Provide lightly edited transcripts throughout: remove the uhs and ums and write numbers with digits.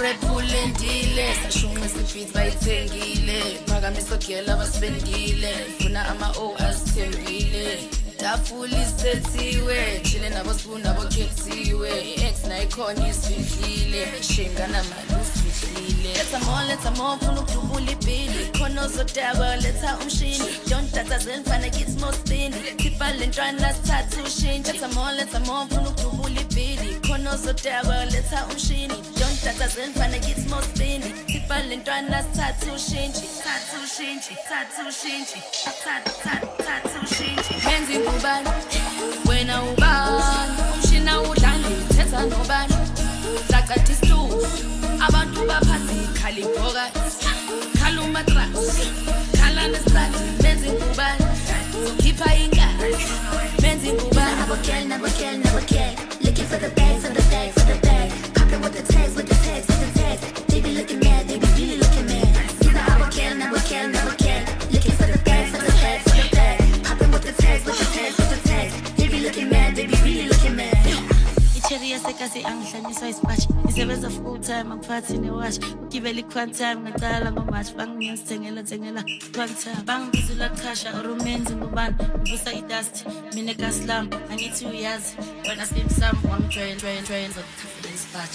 repulendile sashunga isifit bayithengile phakamisa ogela basibendile funa ama-o asithembile tafula isethiwe chile nabo spoon nabo khethiwe i-ex nayikhona isifihlile shengana mali usifihlile letha more funa ukudubula ibhili khona ozodaba letha umshini don't tatazela mfana kithi mospini khipha le ntwana sithathe ushintshe letha more funa ukudubula ibhili khona ozodaba letha umshini don't tatazela mfana kithi mospini khipha le ntwana sithathe ushintshe menzi ngubani wena ubani umshina udlanga uthetha nobani zacatha isiluku abantu baphathi khali phakathi khala umatrasi khala nesitati menzi ngubani zokhipha ingane menzi ngubani never care looking for the bag popping with the tags they be looking mad they be really looking mad never care looking for the bag popping with the tags they be looking mad they be really looking mad Cherry yasekasi angihlamisa isipatch isebenza full time akuphathi newash ukibela iquantime ngaqala ngomatch bangiyasithengela quantime bangibizela khasha romanzi ngubani ubusa idust mina gaslam angithi uyazi wena slim sam train zokuthafa isipatch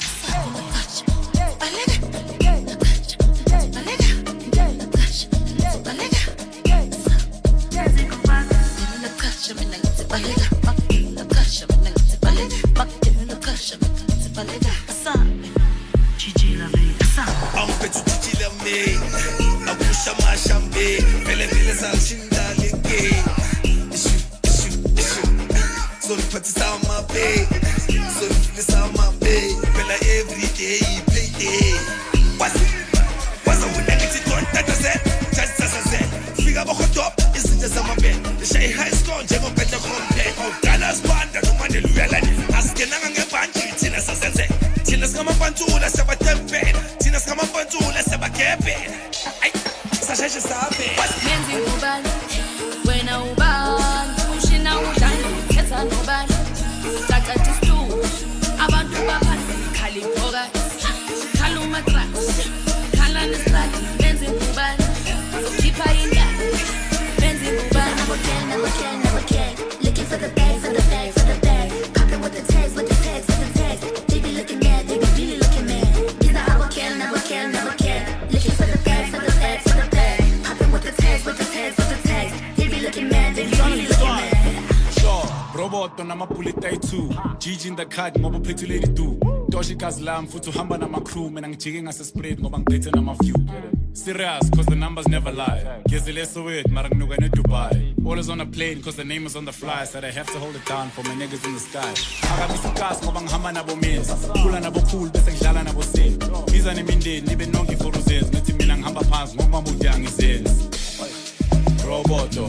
Gigi in the cut ngoba uphethe lady do Doshi Kazlam futhi uhamba nama crew mina ngijike ngase spread ngoba ngiphethe nama view serious cause the numbers never lie gezele so weird mara nginuka ne Dubai always on a plane cause the name is on the fly so I have to hold it down for my niggas in the sky akabisa gas ngoba ngihamba nabo menzi khula nabo cool bese ngidlala nabo sin biza nemindeni nibe nonke for uzenzi nithi mina ngihamba phansi ngoba mudi angizenzi Roboto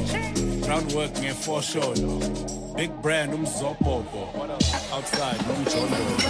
groundwork nge for sure Big brand umzobobo outside umjondo